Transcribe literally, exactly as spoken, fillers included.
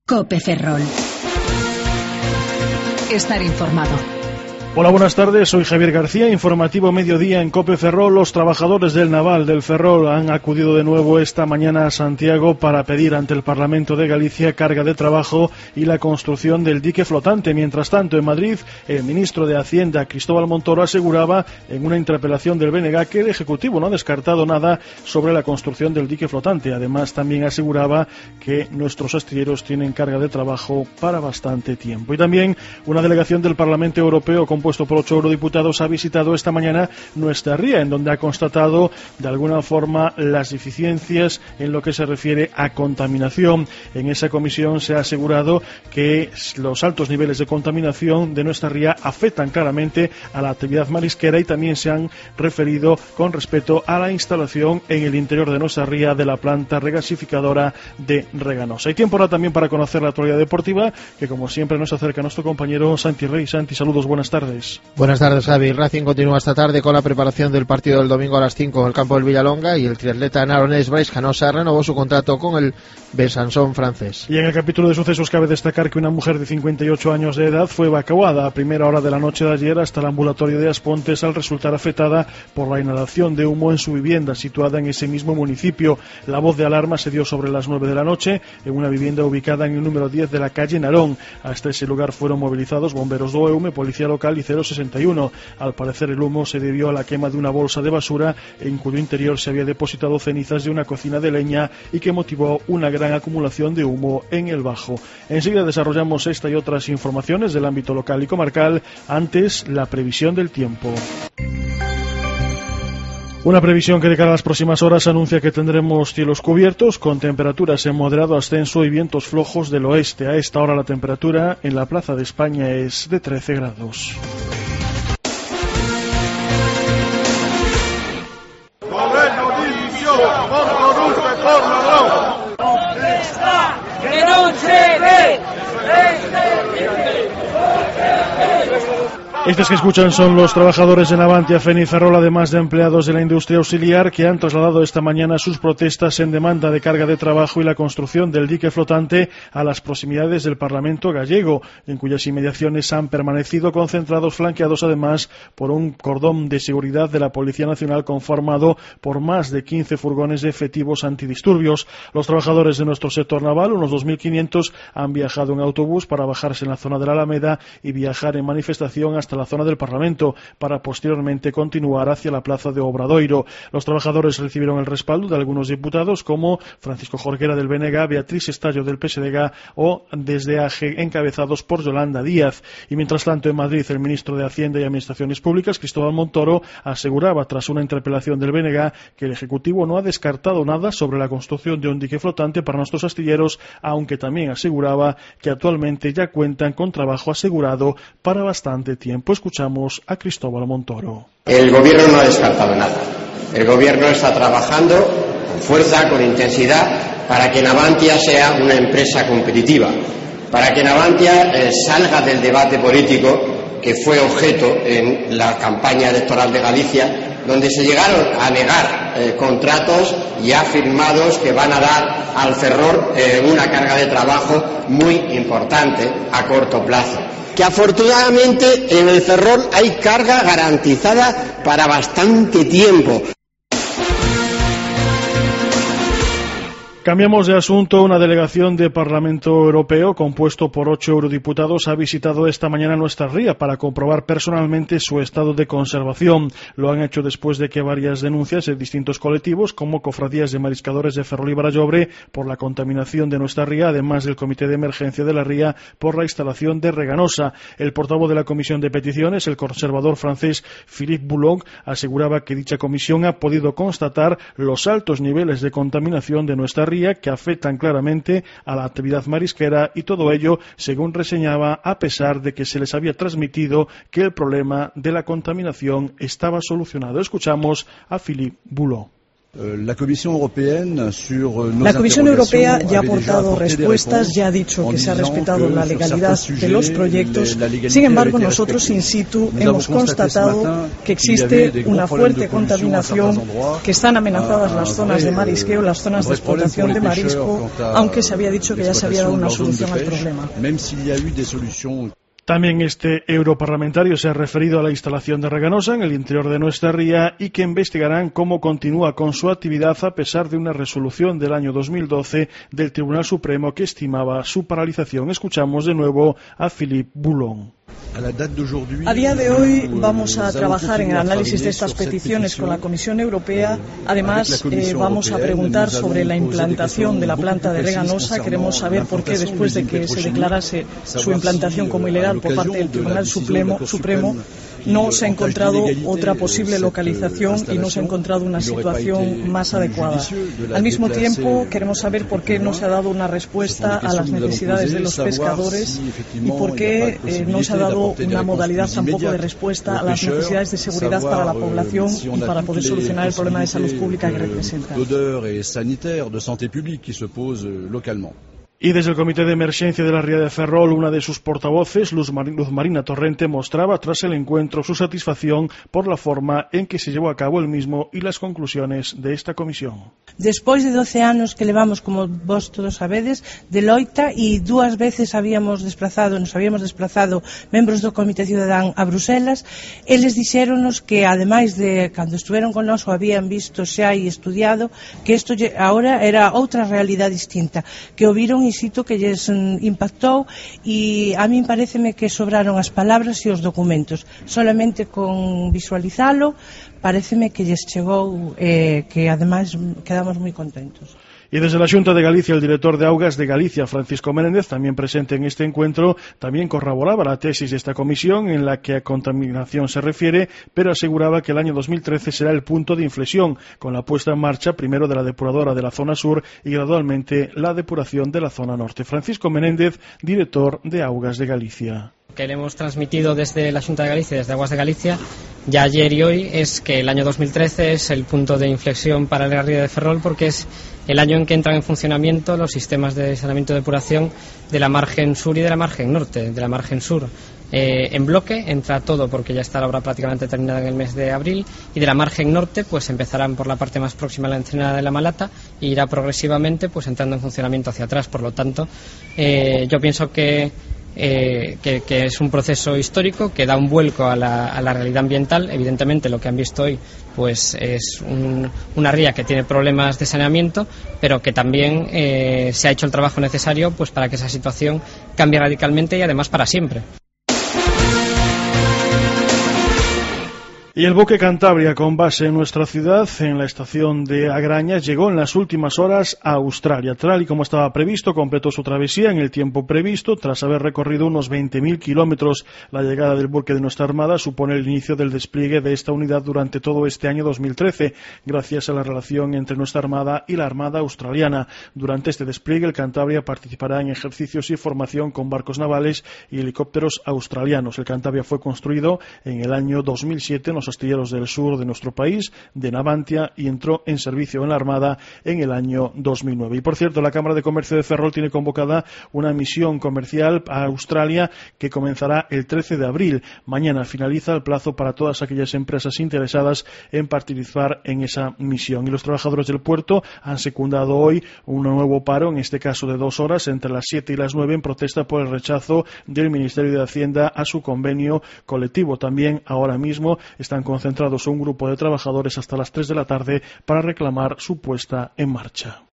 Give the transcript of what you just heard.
COPE Ferrol. Estar informado. Hola, buenas tardes, soy Javier García, informativo mediodía en COPE Ferrol. Los trabajadores del naval del Ferrol han acudido de nuevo esta mañana a Santiago para pedir ante el Parlamento de Galicia carga de trabajo y la construcción del dique flotante. Mientras tanto, en Madrid, el ministro de Hacienda, Cristóbal Montoro, aseguraba en una interpelación del B N G que el Ejecutivo no ha descartado nada sobre la construcción del dique flotante. Además, también aseguraba que nuestros astilleros tienen carga de trabajo para bastante tiempo. Y también una delegación del Parlamento Europeo con compuesto por ocho eurodiputados, ha visitado esta mañana nuestra ría, en donde ha constatado de alguna forma las deficiencias en lo que se refiere a contaminación. En esa comisión se ha asegurado que los altos niveles de contaminación de nuestra ría afectan claramente a la actividad marisquera, y también se han referido con respecto a la instalación en el interior de nuestra ría de la planta regasificadora de Reganosa. Hay tiempo ahora también para conocer la actualidad deportiva, que como siempre nos acerca nuestro compañero Santi Rey. Santi, saludos, buenas tardes. Buenas tardes, Javi. Racing continúa esta tarde con la preparación del partido del domingo a las cinco en el campo del Villalonga, y el triatleta naronés Brais Canosa renovó su contrato con el Besançon francés. Y en el capítulo de sucesos cabe destacar que una mujer de cincuenta y ocho años de edad fue evacuada a primera hora de la noche de ayer hasta el ambulatorio de Aspontes al resultar afectada por la inhalación de humo en su vivienda situada en ese mismo municipio. La voz de alarma se dio sobre las nueve de la noche en una vivienda ubicada en el número diez de la calle Narón. Hasta ese lugar fueron movilizados bomberos do Eume, policía local y cero sesenta y uno. Al parecer el humo se debió a la quema de una bolsa de basura en cuyo interior se había depositado cenizas de una cocina de leña y que motivó una gran acumulación de humo en el bajo. Enseguida desarrollamos esta y otras informaciones del ámbito local y comarcal. Antes, la previsión del tiempo. Una previsión que de cara a las próximas horas anuncia que tendremos cielos cubiertos con temperaturas en moderado ascenso y vientos flojos del oeste. A esta hora la temperatura en la Plaza de España es de trece grados. ¡Que no se ve! Estos que escuchan son los trabajadores de Navantia, Feni y Ferrol, además de empleados de la industria auxiliar, que han trasladado esta mañana sus protestas en demanda de carga de trabajo y la construcción del dique flotante a las proximidades del Parlamento gallego, en cuyas inmediaciones han permanecido concentrados, flanqueados además por un cordón de seguridad de la Policía Nacional conformado por más de quince furgones de efectivos antidisturbios. Los trabajadores de nuestro sector naval, unos dos mil quinientos, han viajado en autobús para bajarse en la zona de la Alameda y viajar en manifestación hasta la zona del Parlamento para posteriormente continuar hacia la plaza de Obradoiro. Los trabajadores recibieron el respaldo de algunos diputados como Francisco Jorquera del B N G, Beatriz Estallo del P S D G o desde A G encabezados por Yolanda Díaz. Y mientras tanto en Madrid el ministro de Hacienda y Administraciones Públicas, Cristóbal Montoro, aseguraba tras una interpelación del B N G que el Ejecutivo no ha descartado nada sobre la construcción de un dique flotante para nuestros astilleros, aunque también aseguraba que actualmente ya cuentan con trabajo asegurado para bastante tiempo. Escuchamos a Cristóbal Montoro. El gobierno no ha descartado nada. El gobierno está trabajando con fuerza, con intensidad, para que Navantia sea una empresa competitiva, para que Navantia eh, salga del debate político que fue objeto en la campaña electoral de Galicia, donde se llegaron a negar eh, contratos ya firmados que van a dar al Ferrol eh, una carga de trabajo muy importante a corto plazo. Que afortunadamente en el Ferrol hay carga garantizada para bastante tiempo. Cambiamos de asunto. Una delegación del Parlamento Europeo compuesto por ocho eurodiputados ha visitado esta mañana nuestra ría para comprobar personalmente su estado de conservación. Lo han hecho después de que varias denuncias de distintos colectivos como cofradías de mariscadores de Ferrol y Barallobre por la contaminación de nuestra ría, además del Comité de Emergencia de la ría por la instalación de Reganosa. El portavoz de la Comisión de Peticiones, el conservador francés Philippe Boulon, aseguraba que dicha comisión ha podido constatar los altos niveles de contaminación de nuestra ría que afectan claramente a la actividad marisquera, y todo ello, según reseñaba, a pesar de que se les había transmitido que el problema de la contaminación estaba solucionado. Escuchamos a Philippe Boulon. La Comisión Europea ya ha aportado respuestas, ya ha dicho que se ha respetado la legalidad de los proyectos. Sin embargo, nosotros in situ hemos constatado que existe una fuerte contaminación, que están amenazadas las zonas de marisqueo, las zonas de explotación de marisco, aunque se había dicho que ya se había dado una solución al problema. También este europarlamentario se ha referido a la instalación de Reganosa en el interior de nuestra ría y que investigarán cómo continúa con su actividad a pesar de una resolución del año dos mil doce del Tribunal Supremo que estimaba su paralización. Escuchamos de nuevo a Philippe Boulon. A día de hoy vamos a trabajar en el análisis de estas peticiones con la Comisión Europea. Además, eh, vamos a preguntar sobre la implantación de la planta de Reganosa. Queremos saber por qué, después de que se declarase su implantación como ilegal por parte del Tribunal Supremo, Supremo no se ha encontrado otra posible localización y no se ha encontrado una situación más adecuada. Al mismo tiempo, queremos saber por qué no se ha dado una respuesta a las necesidades de los pescadores y por qué eh, no se ha dado una modalidad tampoco de respuesta a las necesidades de seguridad para la población y para poder solucionar el problema de salud pública que representa. Y desde el Comité de Emergencia de la Ría de Ferrol, una de sus portavoces, Luz Marina Torrente, mostraba tras el encuentro su satisfacción por la forma en que se llevó a cabo el mismo y las conclusiones de esta comisión. Despois de doce anos que levamos, como vos todos sabedes, de loita e dúas veces habíamos desplazado, nos habíamos desplazado membros do Comité Ciudadán a Bruselas, eles dixéronos que, ademais de, cando estuveron con nós, o habían visto xa e estudiado, que isto agora era outra realidade distinta, que o viron in situ, que lles impactou, e a min pareceme que sobraron as palabras e os documentos. Solamente con visualizalo pareceme que lles chegou, eh, que ademais quedamos moi contentos. Y desde la Xunta de Galicia, el director de Augas de Galicia, Francisco Menéndez, también presente en este encuentro, también corroboraba la tesis de esta comisión en la que a contaminación se refiere, pero aseguraba que el año dos mil trece será el punto de inflexión, con la puesta en marcha primero de la depuradora de la zona sur y gradualmente la depuración de la zona norte. Francisco Menéndez, director de Augas de Galicia. Que le hemos transmitido desde la Xunta de Galicia, desde Aguas de Galicia, ya ayer y hoy, es que el año dos mil trece es el punto de inflexión para la ría de Ferrol, porque es el año en que entran en funcionamiento los sistemas de saneamiento y depuración de la margen sur y de la margen norte. De la margen sur eh, en bloque entra todo, porque ya está la obra prácticamente terminada en el mes de abril, y de la margen norte pues empezarán por la parte más próxima a la ensenada de la Malata e irá progresivamente pues entrando en funcionamiento hacia atrás. Por lo tanto, eh, yo pienso que Eh, que, que es un proceso histórico que da un vuelco a la, a la realidad ambiental. Evidentemente lo que han visto hoy pues es un, una ría que tiene problemas de saneamiento, pero que también eh, se ha hecho el trabajo necesario pues para que esa situación cambie radicalmente y además para siempre. Y el buque Cantabria, con base en nuestra ciudad, en la estación de Agrañas, llegó en las últimas horas a Australia. Tal y como estaba previsto, completó su travesía en el tiempo previsto. Tras haber recorrido unos veinte mil kilómetros, la llegada del buque de nuestra Armada supone el inicio del despliegue de esta unidad durante todo este año dos mil trece, gracias a la relación entre nuestra Armada y la Armada australiana. Durante este despliegue, el Cantabria participará en ejercicios y formación con barcos navales y helicópteros australianos. El Cantabria fue construido en el año dos mil siete en los astilleros del sur de nuestro país, de Navantia, y entró en servicio en la Armada en el año dos mil nueve. Y por cierto, la Cámara de Comercio de Ferrol tiene convocada una misión comercial a Australia que comenzará el trece de abril. Mañana finaliza el plazo para todas aquellas empresas interesadas en participar en esa misión. Y los trabajadores del puerto han secundado hoy un nuevo paro, en este caso de dos horas, entre las siete y las nueve, en protesta por el rechazo del Ministerio de Hacienda a su convenio colectivo. También ahora mismo están concentrados un grupo de trabajadores hasta las tres de la tarde para reclamar su puesta en marcha.